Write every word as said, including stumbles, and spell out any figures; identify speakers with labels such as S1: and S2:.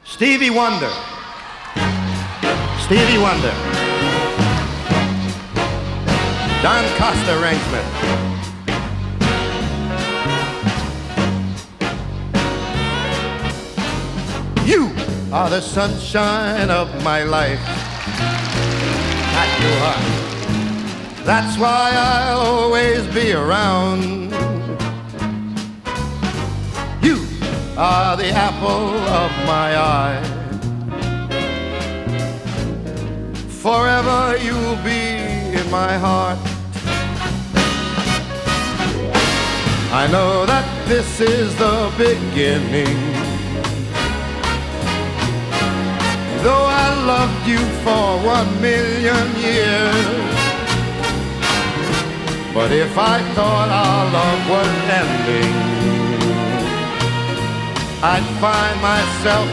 S1: Stevie Wonder. Stevie Wonder. Don Costa arrangement. You are the sunshine of my life. That you are. That's why I'll always be around. You are the apple of my eye. Forever you'll be in my heart. I know that this is the beginning. Though I loved you for one million years, but if I thought our love was ending, I'd find myself